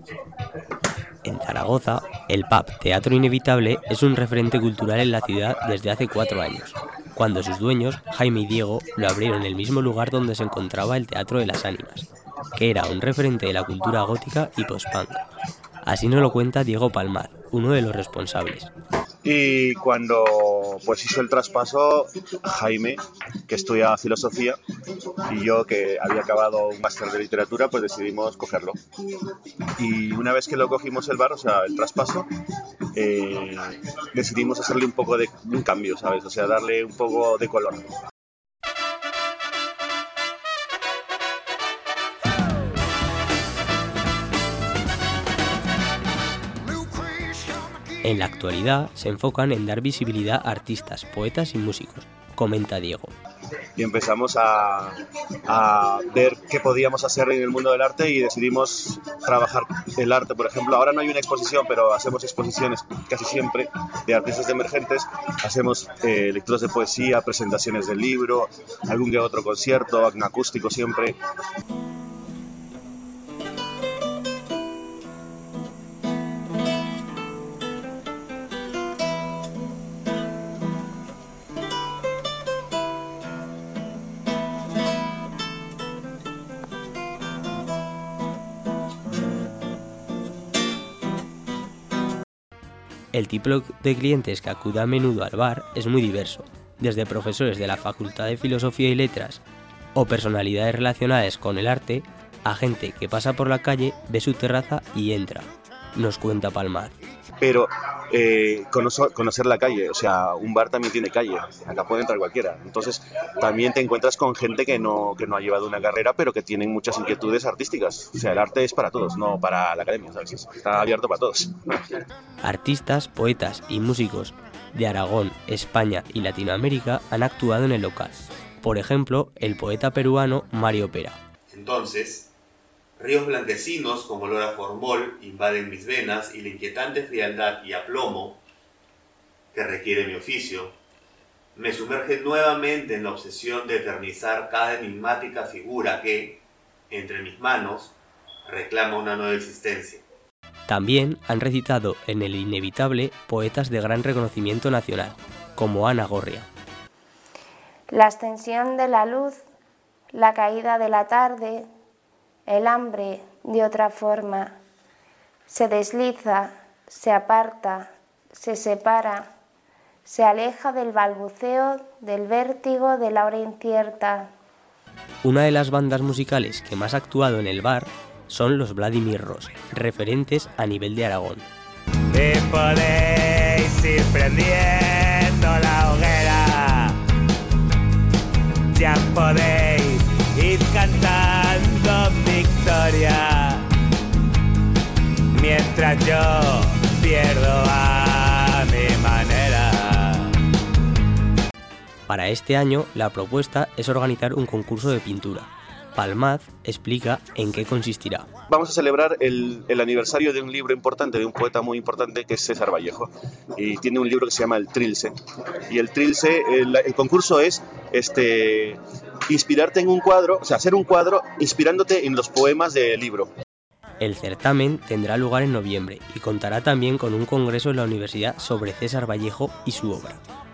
En Zaragoza, el pub Teatro Inevitable es un referente cultural en la ciudad desde hace 4 años, cuando sus dueños, Jaime y Diego, lo abrieron en el mismo lugar donde se encontraba el Teatro de las Ánimas, que era un referente de la cultura gótica y post-punk. Así nos lo cuenta Diego Palmaz, uno de los responsables. Y cuando pues hizo el traspaso, Jaime, que estudiaba filosofía, y yo, que había acabado un máster de literatura, pues decidimos cogerlo. Y una vez que lo cogimos el bar, o sea, el traspaso, decidimos hacerle un poco de un cambio, ¿sabes? O sea, darle un poco de color. En la actualidad se enfocan en dar visibilidad a artistas, poetas y músicos, comenta Diego. Y empezamos a ver qué podíamos hacer en el mundo del arte y decidimos trabajar el arte. Por ejemplo, ahora no hay una exposición, pero hacemos exposiciones casi siempre de artistas emergentes. Hacemos lecturas de poesía, presentaciones del libro, algún que otro concierto, un acústico siempre. El tipo de clientes que acude a menudo al bar es muy diverso, desde profesores de la Facultad de Filosofía y Letras o personalidades relacionadas con el arte, a gente que pasa por la calle, ve su terraza y entra, nos cuenta Palmaz. Pero conocer la calle, o sea, un bar también tiene calle, acá puede entrar cualquiera. Entonces también te encuentras con gente que no ha llevado una carrera, pero que tienen muchas inquietudes artísticas. O sea, el arte es para todos, no para la academia, ¿sabes? Está abierto para todos. Artistas, poetas y músicos de Aragón, España y Latinoamérica han actuado en el local. Por ejemplo, el poeta peruano Mario Pera. Entonces, ríos blanquecinos con olor a formol invaden mis venas y la inquietante frialdad y aplomo que requiere mi oficio me sumerge nuevamente en la obsesión de eternizar cada enigmática figura que, entre mis manos, reclama una nueva existencia. También han recitado en El Inevitable poetas de gran reconocimiento nacional, como Ana Gorria. La ascensión de la luz, la caída de la tarde, el hambre de otra forma, se desliza, se aparta, se separa, se aleja del balbuceo, del vértigo de la hora incierta. Una de las bandas musicales que más ha actuado en el bar son los Vladimir Ross, referentes a nivel de Aragón. Y podéis ir prendiendo la hoguera, ya podéis ir cantando victoria, mientras yo pierdo a mi manera. Para este año, la propuesta es organizar un concurso de pintura. Palmaz explica en qué consistirá. Vamos a celebrar el aniversario de un libro importante, de un poeta muy importante que es César Vallejo. Y tiene un libro que se llama El Trilce. Y el Trilce, el concurso es inspirarte en un cuadro, o sea, hacer un cuadro inspirándote en los poemas del libro. El certamen tendrá lugar en noviembre y contará también con un congreso en la universidad sobre César Vallejo y su obra.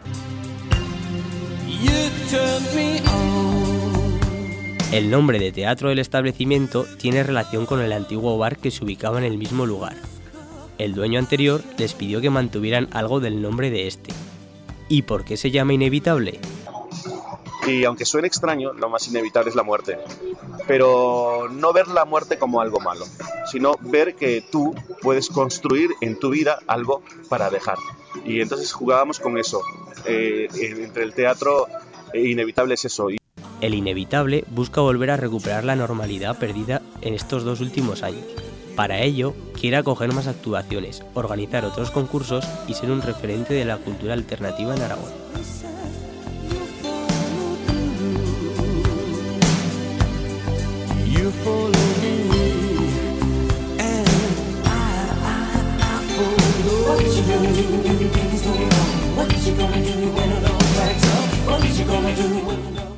El nombre de teatro del establecimiento tiene relación con el antiguo bar que se ubicaba en el mismo lugar. El dueño anterior les pidió que mantuvieran algo del nombre de este. ¿Y por qué se llama Inevitable? Y aunque suene extraño, lo más inevitable es la muerte. Pero no ver la muerte como algo malo, sino ver que tú puedes construir en tu vida algo para dejar. Y entonces jugábamos con eso. Entre el teatro inevitable es eso. El Inevitable busca volver a recuperar la normalidad perdida en estos 2 últimos años. Para ello, quiere acoger más actuaciones, organizar otros concursos y ser un referente de la cultura alternativa en Aragón.